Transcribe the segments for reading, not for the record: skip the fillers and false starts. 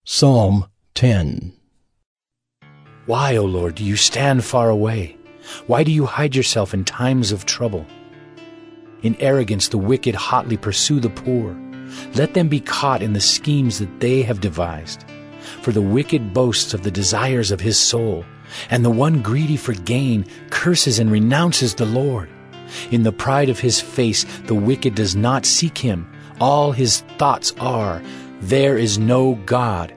Psalm 10. Why, O Lord, do you stand far away? Why do you hide yourself in times of trouble? In arrogance the wicked hotly pursue the poor. Let them be caught in the schemes that they have devised. For the wicked boasts of the desires of his soul, and the one greedy for gain curses and renounces the Lord. In the pride of his face the wicked does not seek him. All his thoughts are, there is no God.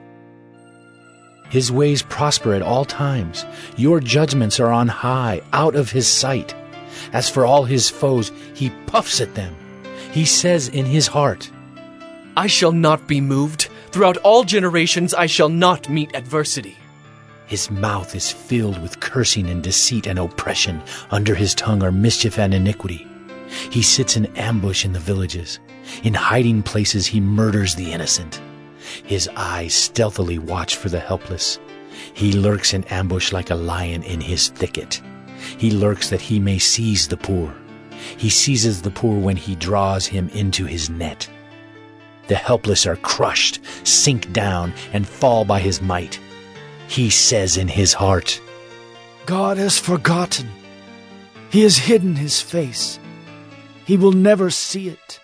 His ways prosper at all times. Your judgments are on high, out of his sight. As for all his foes, he puffs at them. He says in his heart, I shall not be moved. Throughout all generations I shall not meet adversity. His mouth is filled with cursing and deceit and oppression. Under his tongue are mischief and iniquity. He sits in ambush in the villages. In hiding places he murders the innocent. His eyes stealthily watch for the helpless. He lurks in ambush like a lion in his thicket. He lurks that he may seize the poor. He seizes the poor when he draws him into his net. The helpless are crushed, sink down, and fall by his might. He says in his heart, God has forgotten. He has hidden his face. He will never see it.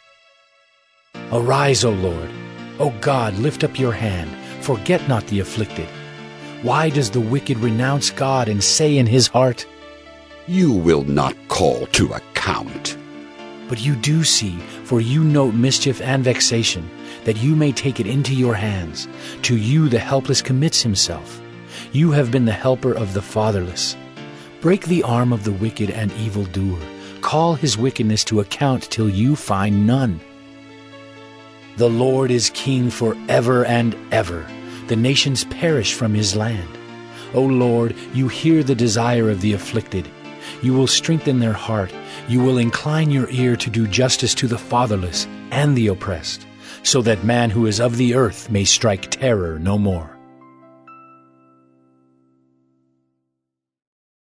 Arise, O Lord. O God, lift up your hand. Forget not the afflicted. Why does the wicked renounce God and say in his heart, You will not call to account? But you do see, for you note mischief and vexation, that you may take it into your hands. To you the helpless commits himself. You have been the helper of the fatherless. Break the arm of the wicked and evildoer. Call his wickedness to account till you find none. The Lord is king forever and ever. The nations perish from his land. O Lord, you hear the desire of the afflicted. You will strengthen their heart. You will incline your ear to do justice to the fatherless and the oppressed, so that man who is of the earth may strike terror no more.